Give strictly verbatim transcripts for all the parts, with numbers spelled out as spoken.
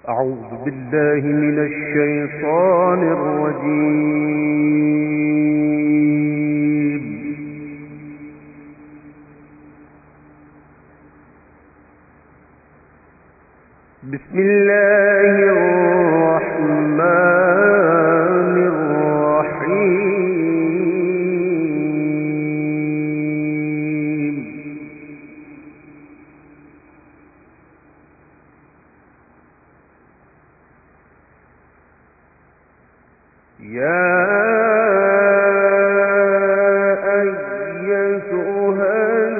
أعوذ بالله من الشيطان الرجيم. بسم الله الرحمن الرحيم. يا أيتها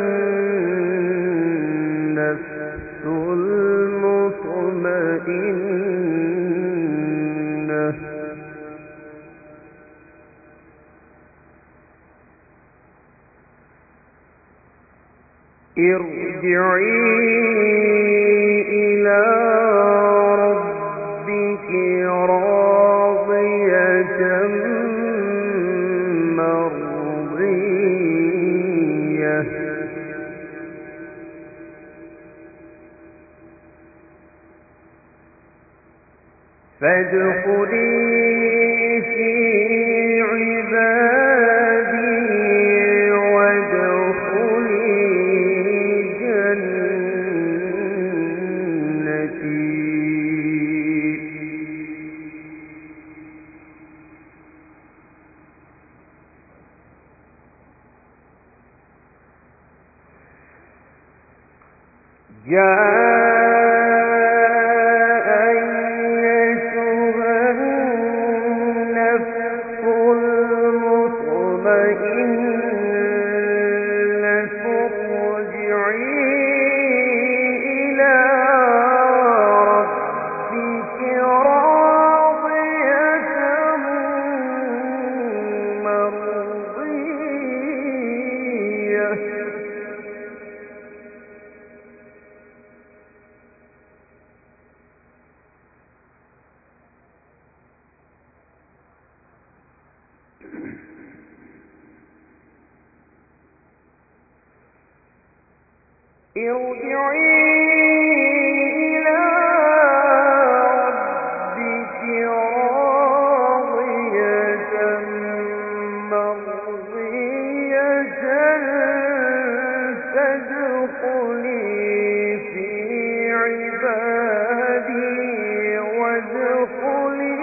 النفس المطمئنة ارجعي إلى ربك راضية مرضية فادخلي في عبادي وادخلي جنتي. يا أيتها النفس المطمئنة ارجعي إلى ربك راضية مرضية ارجعي إلى ربك راضية مرضية فادخلي في عبادي وادخلي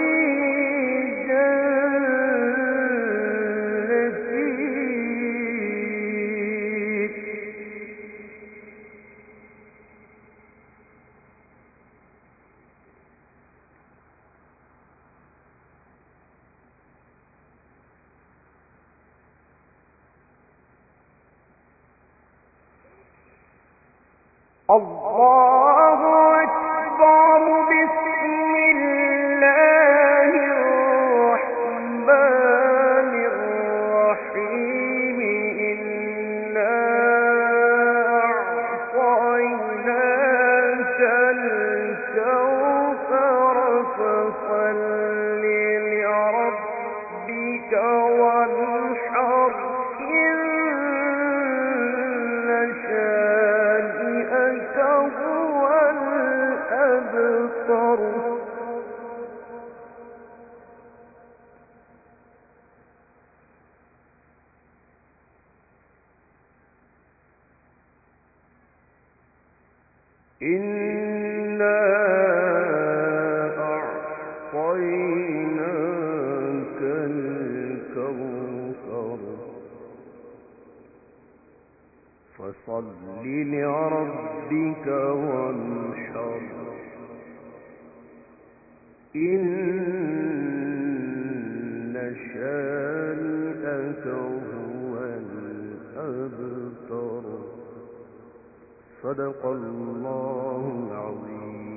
الله أكبر. بسم الله الرحمن الرحيم. إنا أعطيناك الكوثر فصل لربك وانحر إن شانئك هو الأبتر. إنا أعطيناك الكوثر فصل لربك وانحر إن شانئك هو الأبتر. صدق الله العظيم.